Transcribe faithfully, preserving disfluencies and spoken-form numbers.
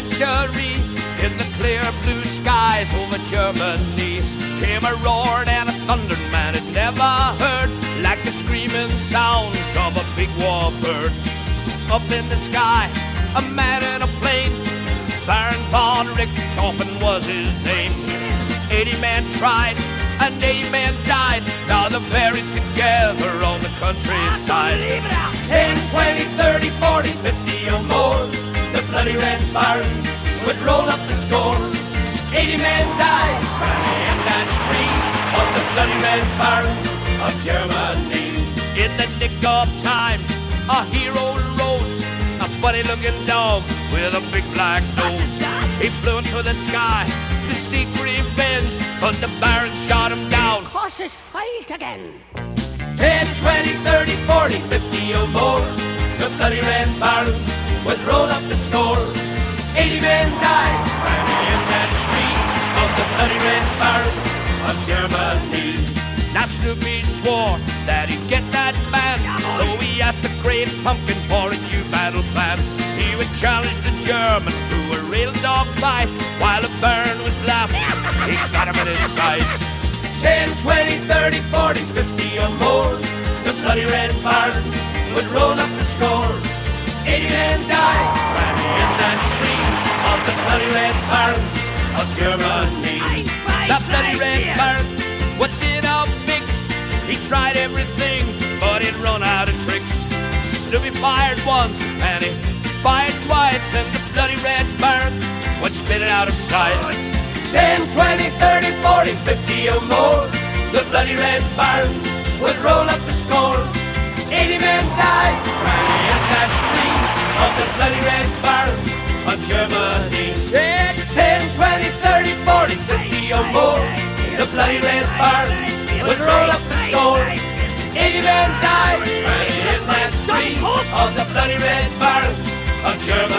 century, in the clear blue skies over Germany, came a roar and a thunder man had never heard, like the screaming sounds of a big war bird. Up in the sky, a man in a plane, Baron von Richthofen was his name. Eighty men tried, and eighty men died. Now they're buried together on the countryside. Ten, twenty, thirty, forty, fifty or more, the bloody Red Baron would roll up the score. Eighty men died, in that spree of the bloody Red Baron of Germany. In the nick of time, a hero rose, a funny-looking dog with a big black nose. He flew into the sky to seek revenge, but the Baron shot him down. Horses fight again. Ten, twenty, thirty, forty, fifty or more, the bloody Red Baron would roll up the score. Eighty men died, in that spree of the bloody Red Baron of Germany. Now Snoopy swore that he'd get that man, so he asked the Great Pumpkin for a new battle plan. He would challenge the German to a real dog fight, while the Baron was laughing, he got him in his sights. Ten, twenty, thirty, forty, fifty or more, the bloody Red Baron would roll up the score. Eighty men died, in that spree of the bloody Red Baron of Germany. The bloody Red Baron, what's in a fix? He tried everything, but he'd run out of tricks. Snoopy fired once, and he fired twice, and the bloody Red Baron would spit it out of sight. Ten, twenty, thirty, forty, fifty or more, the bloody Red Baron would roll up the score. Eighty men died, in that spree of the bloody Red Baron of Germany. Ten, twenty, thirty, forty, fifty or more, the bloody Red Baron would roll up the score. Eighty men died, in that spree of the bloody Red Baron of Germany.